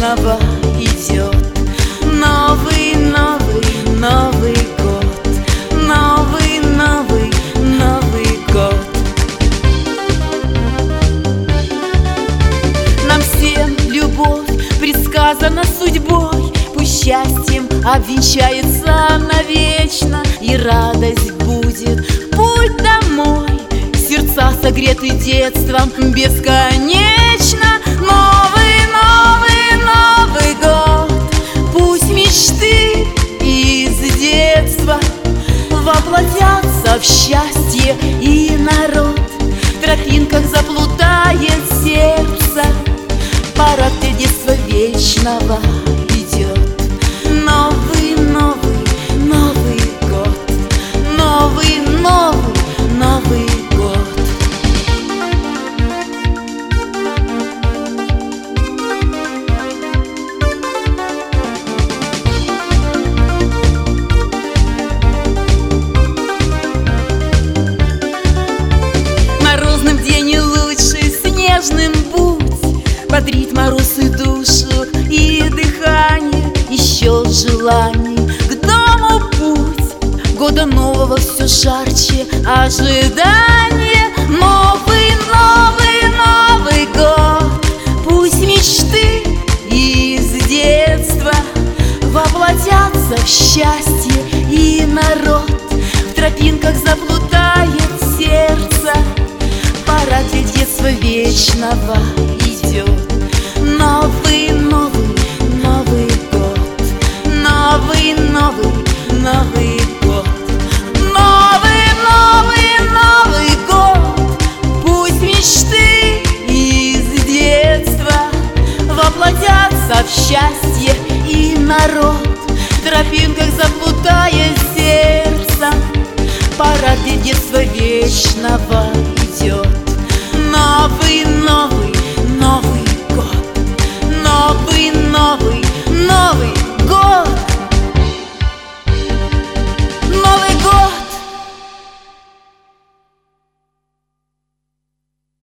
вечного идет. Новый, новый, Новый год. Новый, новый, Новый год. Нам всем любовь предсказана судьбой, пусть счастьем обвенчается навечно, и радость будет путь домой. Сердца согреты детством бесконечно. Новый, новый, Новый год. Пусть мечты из детства воплотятся в счастье, и народ в тропинках заплутает сердце. Парад детства вечного идет. Новый, новый, Новый год. Новый, новый, Новый год. Морозным день лучше снежным путь бодрит мороз и душу, и дыхание, еще желаний к дому путь. Года нового все жарче ожидание. Новый, новый, Новый год. Пусть мечты из детства воплотятся в счастье, и народ в тропинках заплутает сердце. Парад детства вечного идет. Новый, новый, Новый год. Новый, новый, Новый год. Новый, новый, Новый год. Пусть мечты из детства воплотятся в счастье, и народ в тропинках заплутает сердце. Парад детства вечного